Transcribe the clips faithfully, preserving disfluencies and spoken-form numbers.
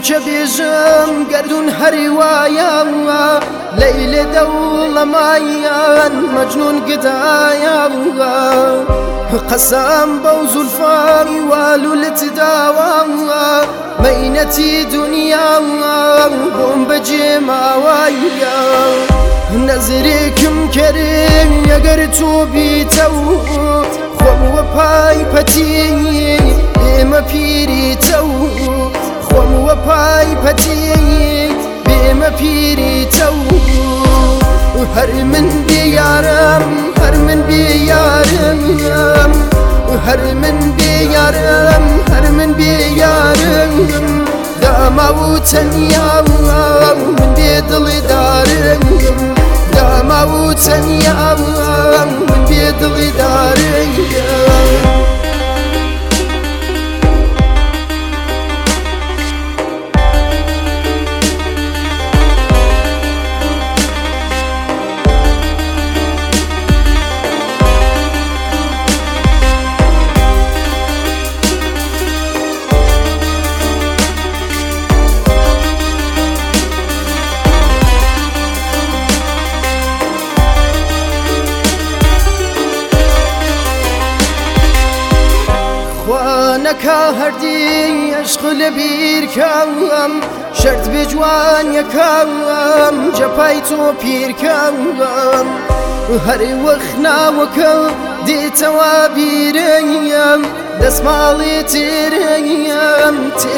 چه بیژم گردون هری وایا لیل دول مایان مجنون گدایا قسم بوز الفاي والولت داوا مينتي دنيا بوم بجيما وايا نظركم كريم يقرتو بيتو خوم وباي بتي بما بيريتو خوم وباي بتي بما بيريتو هر من بيارم هر من بيارم هر من بيارم هر من بيارم دا موتن يا من دي دلي دارم دا موتن يا من دي دلي دارم خوانكا هردي اشغل بيركم شرط بجوان يكم جبايتو بيركم هري وخنا وكم دي توابيريم دس مالي تيريم تير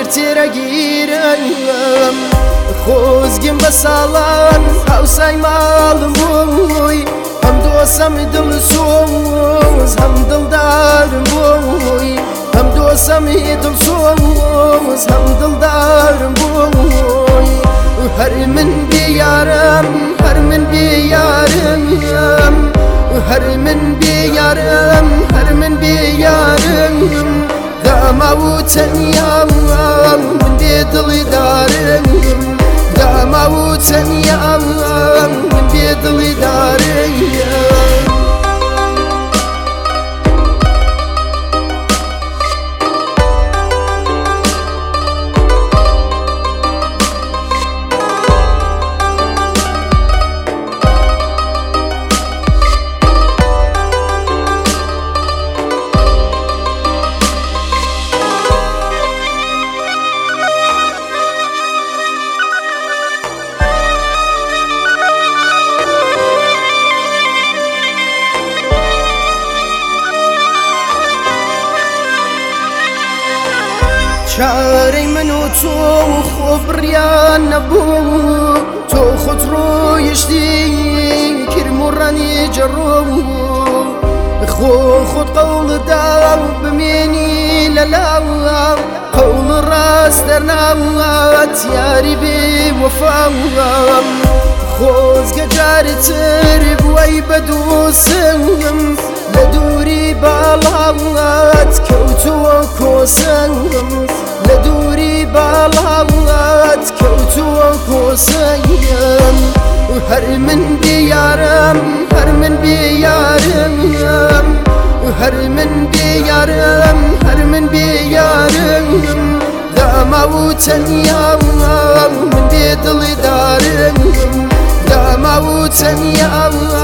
تيريم خوزگم بسالان حوساي مالموي هم دوسم دل سوز هم دل دارم بوي هم دوسم دل سوز هم دل دارم بوي هر من بيارم هر من بيارم هر من بيارم هر من بيارم دا موتن يا من دي دلي دارم دا موتن يا من دي دلي دارم شاري منو تو خبريان نبو تو خطرو يشتي كرمراني جرو خو خد قول داو بميني للاو قول راس درناو تياري بي وفاو خوز قجاري ترب وي بدوسم لدوري بالاوات كوتو كوسم لدوري بالاوات كوتو كوسم هر من بيارم هر من بيارم هر من بيارم هر من بيارم دا موتن يا من دي دلي دارم دا موتن يا